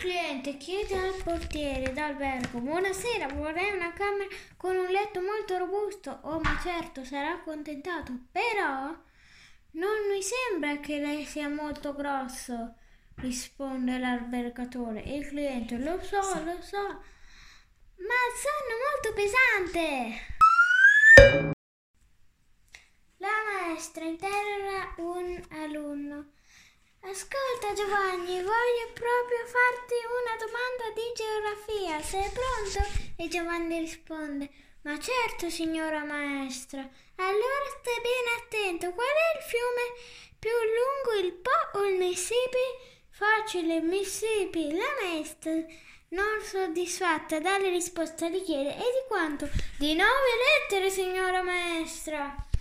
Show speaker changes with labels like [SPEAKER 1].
[SPEAKER 1] cliente chiede al portiere d'albergo: buonasera, vorrei una camera con un letto molto robusto. Oh, ma certo, sarà accontentato. Però non mi sembra che lei sia molto grosso, risponde l'albergatore. E il cliente: lo so, ma il sonno è molto pesante. La maestra interroga un alunno. Ascolta Giovanni, voglio proprio farti una domanda di geografia. Sei pronto? E Giovanni risponde: ma certo, signora maestra. Allora stai bene attento. Qual è il fiume più lungo, il Po o il Mississippi? Facile, Mississippi. La maestra, non soddisfatta dalle risposte, gli chiede: e di quanto? Di 9 lettere, signora maestra.